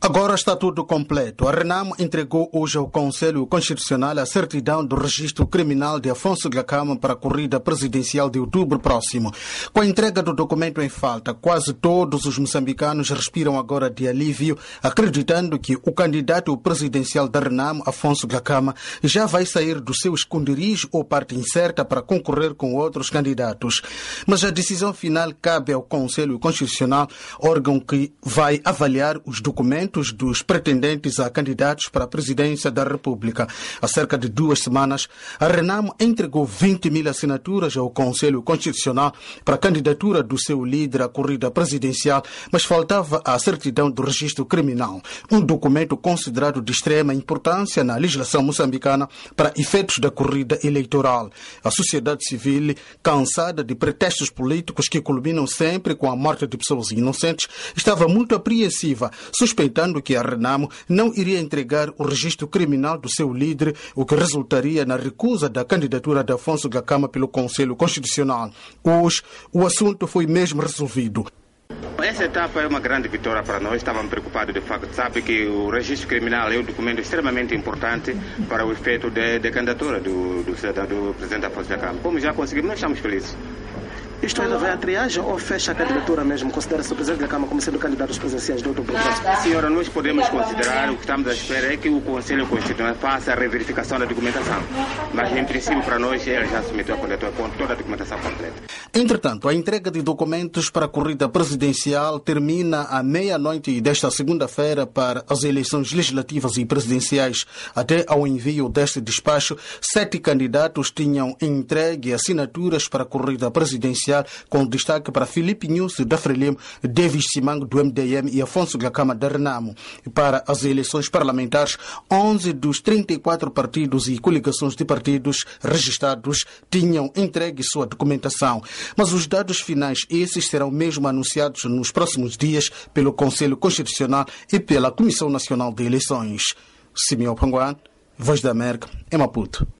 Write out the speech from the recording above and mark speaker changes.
Speaker 1: Agora está tudo completo. A Renamo entregou hoje ao Conselho Constitucional a certidão do registro criminal de Afonso Dhlakama para a corrida presidencial de outubro próximo. Com a entrega do documento em falta, quase todos os moçambicanos respiram agora de alívio, acreditando que o candidato presidencial da Renamo, Afonso Dhlakama, já vai sair do seu esconderijo ou parte incerta para concorrer com outros candidatos. Mas a decisão final cabe ao Conselho Constitucional, órgão que vai avaliar os documentos dos pretendentes a candidatos para a presidência da República. Há cerca de 2 semanas, a Renamo entregou 20.000 assinaturas ao Conselho Constitucional para a candidatura do seu líder à corrida presidencial, mas faltava a certidão do registro criminal, um documento considerado de extrema importância na legislação moçambicana para efeitos da corrida eleitoral. A sociedade civil, cansada de pretextos políticos que culminam sempre com a morte de pessoas inocentes, estava muito apreensiva, suspeitando que a Renamo não iria entregar o registro criminal do seu líder, o que resultaria na recusa da candidatura de Afonso Dhlakama pelo Conselho Constitucional. Hoje, o assunto foi mesmo resolvido.
Speaker 2: Essa etapa é uma grande vitória para nós. Estávamos preocupados, de facto. Sabe que o registro criminal é um documento extremamente importante para o efeito de candidatura do presidente Afonso Dhlakama. Como já conseguimos, nós estamos felizes.
Speaker 3: Isto ainda vai à triagem ou fecha a candidatura mesmo? Considera-se o presidente Dhlakama como sendo candidato aos presidenciais de outubro próximo?
Speaker 2: Senhora, nós podemos considerar, o que estamos à espera é que o Conselho Constitucional faça a reverificação da documentação. Mas, em princípio, para nós, ele já submeteu a candidatura com toda a documentação completa.
Speaker 1: Entretanto, a entrega de documentos para a corrida presidencial termina à meia-noite desta segunda-feira para as eleições legislativas e presidenciais. Até ao envio deste despacho, 7 candidatos tinham entregue assinaturas para a corrida presidencial, com destaque para Filipe Nyusi da Frelimo, Davis Simango do MDM e Afonso Dhlakama da Renamo. Para as eleições parlamentares, 11 dos 34 partidos e coligações de partidos registrados tinham entregue sua documentação. Mas os dados finais, esses serão mesmo anunciados nos próximos dias pelo Conselho Constitucional e pela Comissão Nacional de Eleições. Simeão Panguan, Voz da América, em Maputo.